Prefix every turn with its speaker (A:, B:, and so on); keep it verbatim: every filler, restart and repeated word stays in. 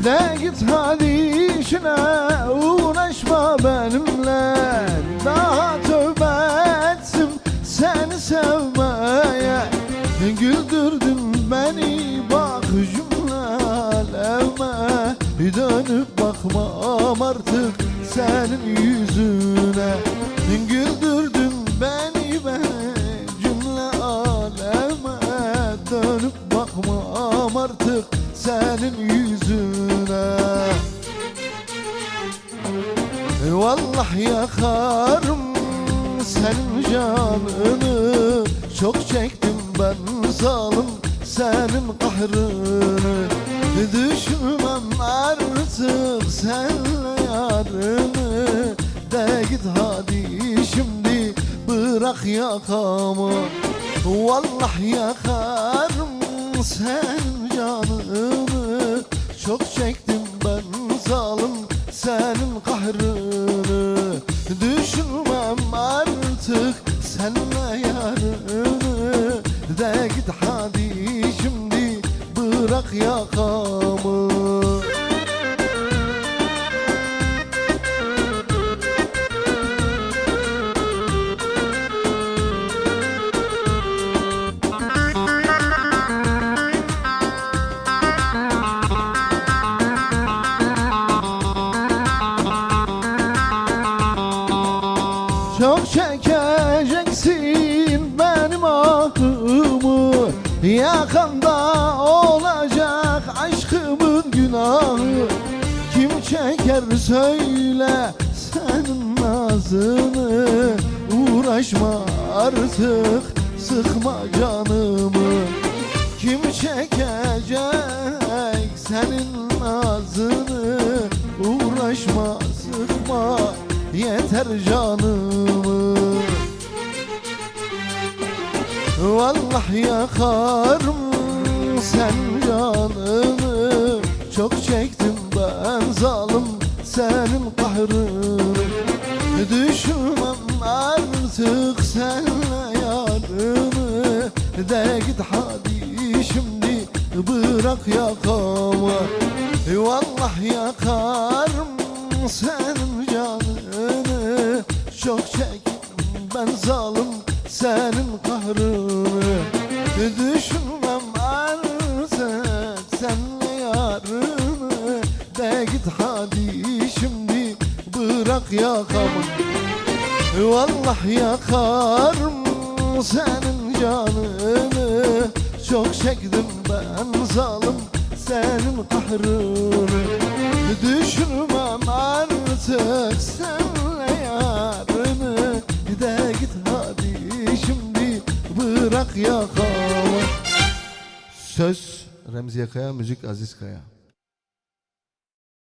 A: De git hadi işine, uğraşma benimle. Daha tövbe ettim seni sevmeye. Güldürdün beni bak cümlelerime. Dönüp bakmam artık senin yüzüne. Güldürdün beni be cümle aleme. Dönüp bakmam artık senin yüzüne. Vallahi yakarım senin canını. Çok çektim ben zalim senin kahrını. Düşmem artık senle yarını. De git hadi şimdi bırak yakamı. Vallahi yakarım senin canını. Çok çektim ben zalim senin kahrını. Düşmem artık senle yarını. De git hadi şimdi bırak yakamı. Çok çekeceksin benim ahımı. Yakanda olacak aşkımın günahı. Kim çeker söyle senin nazını. Uğraşma artık sıkma canımı. Kim çekecek senin nazını. Uğraşma sıkma yeter canımı. Vallahi yakarım sen canını. Çok çektim ben zalim senin kahrını. Düşmem artık senle yarını. De git hadi şimdi bırak yakamı. Vallahi yakarım senin canını. Çok çektim ben zalim senin kahrını. Düşmem artık senle yarını. De git hadi şimdi bırak yakamı. Vallahi yakarım senin canını. Çok çektim ben zalim senin kahrını. Düşmem artık senle yarını. De git hadi şimdi bırak yakamı. Söz Remzi Kaya, müzik Aziz Kaya.